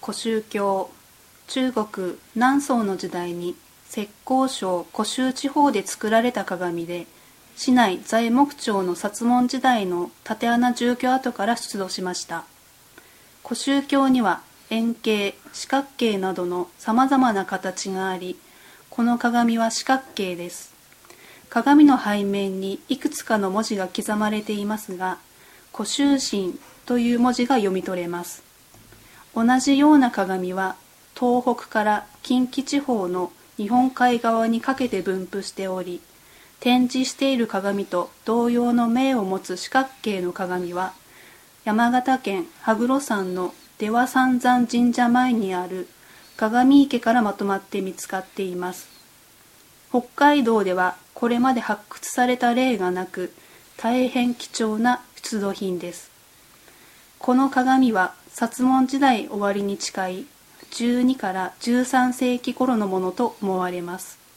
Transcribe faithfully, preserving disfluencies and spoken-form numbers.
古宗鏡。中国南宋の時代に浙江省古州地方で作られた鏡で、市内材木町の薩門時代の竪穴住居跡から出土しました。古宗鏡には円形、四角形などのさまざまな形があり、この鏡は四角形です。鏡の背面にいくつかの文字が刻まれていますが、古宗神という文字が読み取れます。同じような鏡は東北から近畿地方の日本海側にかけて分布しており、展示している鏡と同様の面を持つ四角形の鏡は、山形県羽黒山の出羽三山神社前にある鏡池からまとまって見つかっています。北海道ではこれまで発掘された例がなく、大変貴重な出土品です。この鏡は薩門時代終わりに近いじゅうにからじゅうさん世紀頃のものと思われます。